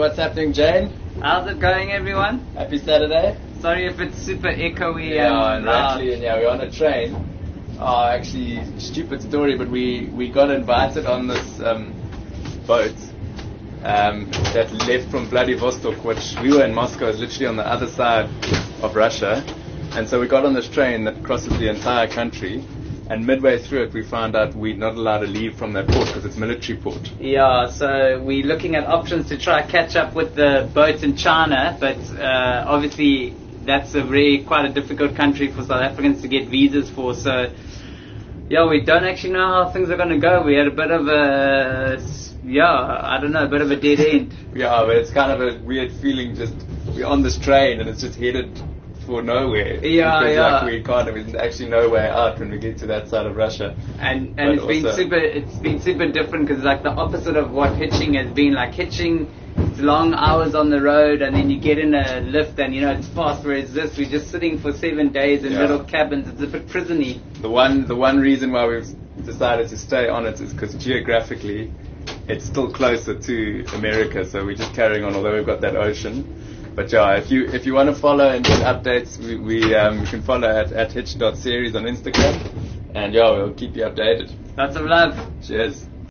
what's happening, Jane? How's it going, everyone? Happy Saturday. Sorry if it's super echoey and loud. rattly, and we're on a train. Actually, stupid story, but we got invited on this boat that left from Vladivostok, which we were in Moscow, is literally on the other side of Russia. And so we got on this train that crosses the entire country. And midway through it, we found out we're not allowed to leave from that port because it's military port. Yeah, so we're looking at options to try catch up with the boats in China, but obviously that's quite a difficult country for South Africans to get visas for. So, yeah, we don't actually know how things are going to go. We had a bit of a bit of a dead end. Yeah, but it's kind of a weird feeling. Just we're on this train and it's just headed for nowhere. Like we can't actually no way out when we get to that side of Russia. And it's been super different because like the opposite of what hitching has been. Like hitching, it's long hours on the road and then you get in a lift and it's fast. Whereas this, we're just sitting for 7 days in little cabins. It's a bit prisony. The one reason why we've decided to stay on it is because geographically it's still closer to America. So we're just carrying on, although we've got that ocean. But yeah, if you want to follow and get updates, we can follow at hitch.series on Instagram, and we'll keep you updated. Lots of love. Cheers.